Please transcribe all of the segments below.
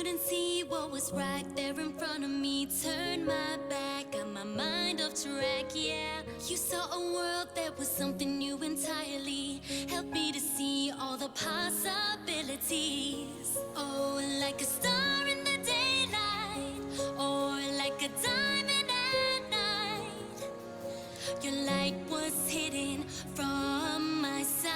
couldn't see what was right there in front of me. Turned my back, got my mind off track, yeah. You saw a world that was something new entirely. Helped me to see all the possibilities. Oh, like a star in the daylight, or like a diamond at night. Your light was hidden from my sight.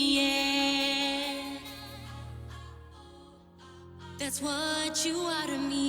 That's what you are to me.